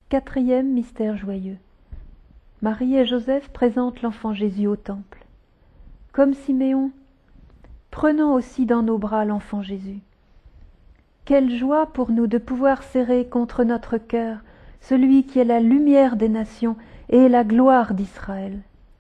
Quatrième mystère joyeux. Marie et Joseph présentent l'enfant Jésus au temple. Comme Siméon, prenons aussi dans nos bras l'enfant Jésus. Quelle joie pour nous de pouvoir serrer contre notre cœur celui qui est la lumière des nations et la gloire d'Israël.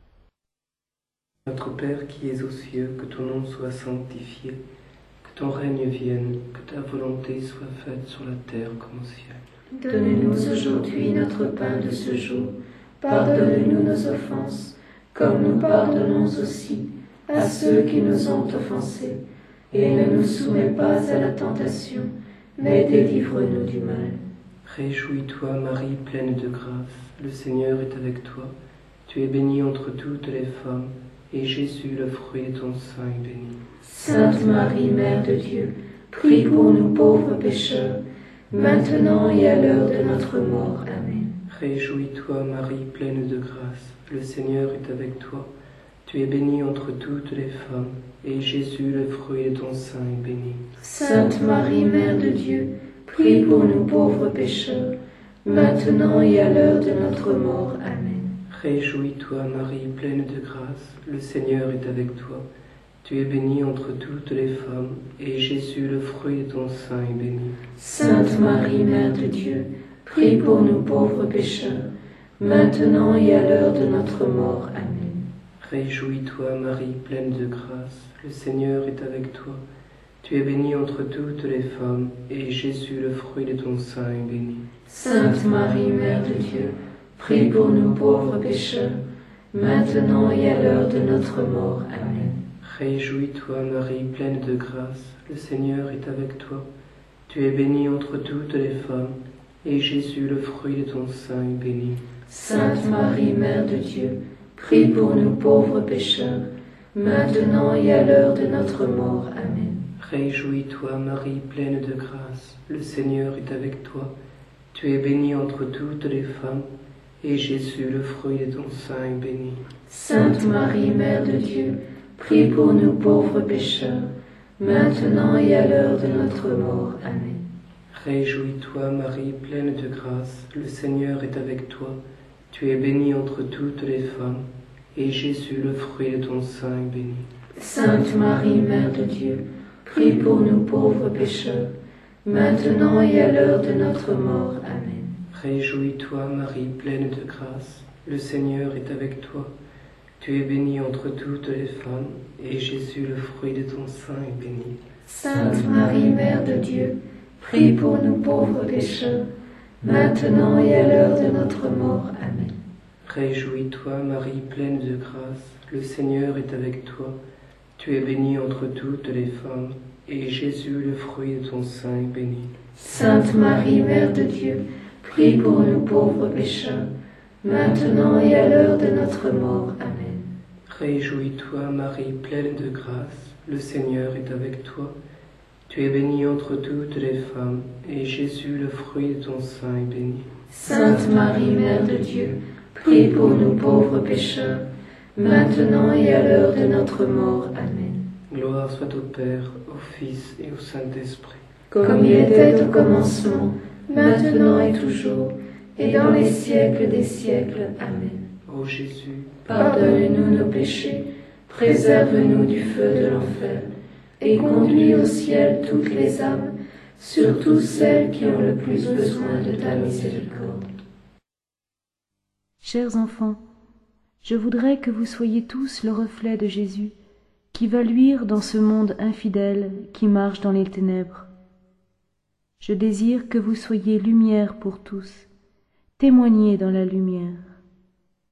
Notre Père qui es aux cieux, que ton nom soit sanctifié, que ton règne vienne, que ta volonté soit faite sur la terre comme au ciel. Donne-nous aujourd'hui notre pain de ce jour. Pardonne-nous nos offenses, comme nous pardonnons aussi à ceux qui nous ont offensés. Et ne nous soumets pas à la tentation, mais délivre-nous du mal. Réjouis-toi, Marie, pleine de grâce, le Seigneur est avec toi. Tu es bénie entre toutes les femmes, et Jésus, le fruit de ton sein, est béni. Sainte Marie, Mère de Dieu, prie pour nous pauvres pécheurs, maintenant et à l'heure de notre mort. Amen. Réjouis-toi, Marie, pleine de grâce, le Seigneur est avec toi. Tu es bénie entre toutes les femmes, et Jésus, le fruit de ton sein, est béni. Sainte Marie, Mère de Dieu, prie pour nous pauvres pécheurs, maintenant et à l'heure de notre mort. Amen. Réjouis-toi, Marie, pleine de grâce, le Seigneur est avec toi. Tu es bénie entre toutes les femmes, et Jésus, le fruit de ton sein, est béni. Sainte Marie, Mère de Dieu, prie pour nous pauvres pécheurs, maintenant et à l'heure de notre mort. Amen. Réjouis-toi, Marie, pleine de grâce, le Seigneur est avec toi. Tu es bénie entre toutes les femmes, et Jésus, le fruit de ton sein, est béni. Sainte Marie, Mère de Dieu, prie pour nous pauvres pécheurs, maintenant et à l'heure de notre mort. Amen. Réjouis-toi, Marie, pleine de grâce, le Seigneur est avec toi. Tu es bénie entre toutes les femmes, et Jésus, le fruit de ton sein, est béni. Sainte Marie, Mère de Dieu, prie pour nous pauvres pécheurs, maintenant et à l'heure de notre mort. Amen. Réjouis-toi, Marie, pleine de grâce, le Seigneur est avec toi. Tu es bénie entre toutes les femmes, et Jésus, le fruit de ton sein, est béni. Sainte Marie, Mère de Dieu, prie pour nous pauvres pécheurs, maintenant et à l'heure de notre mort. Amen. Réjouis-toi, Marie, pleine de grâce, le Seigneur est avec toi. Tu es bénie entre toutes les femmes, et Jésus, le fruit de ton sein, est béni. Sainte Marie, Mère de Dieu, prie pour nous pauvres pécheurs, maintenant et à l'heure de notre mort. Amen. Réjouis-toi, Marie, pleine de grâce, le Seigneur est avec toi. Tu es bénie entre toutes les femmes, et Jésus, le fruit de ton sein, est béni. Sainte Marie, Mère de Dieu, prie pour nous pauvres pécheurs, maintenant et à l'heure de notre mort. Amen. Réjouis-toi, Marie, pleine de grâce, le Seigneur est avec toi. Tu es bénie entre toutes les femmes, et Jésus, le fruit de ton sein, est béni. Sainte Marie, Mère de Dieu, prie pour nous pauvres pécheurs, maintenant et à l'heure de notre mort. Amen. Réjouis-toi, Marie, pleine de grâce, le Seigneur est avec toi. Tu es bénie entre toutes les femmes, et Jésus, le fruit de ton sein, est béni. Sainte Marie, Mère de Dieu, prie pour nous pauvres pécheurs, maintenant et à l'heure de notre mort. Amen. Gloire soit au Père, au Fils et au Saint-Esprit. Comme il était au commencement, maintenant et toujours, et dans les siècles des siècles. Amen. Ô Jésus, pardonne-nous nos péchés, préserve-nous du feu de l'enfer, et conduis au ciel toutes les âmes, surtout celles qui ont le plus besoin de ta miséricorde. Chers enfants, je voudrais que vous soyez tous le reflet de Jésus, qui va luire dans ce monde infidèle qui marche dans les ténèbres. Je désire que vous soyez lumière pour tous, témoignez dans la lumière.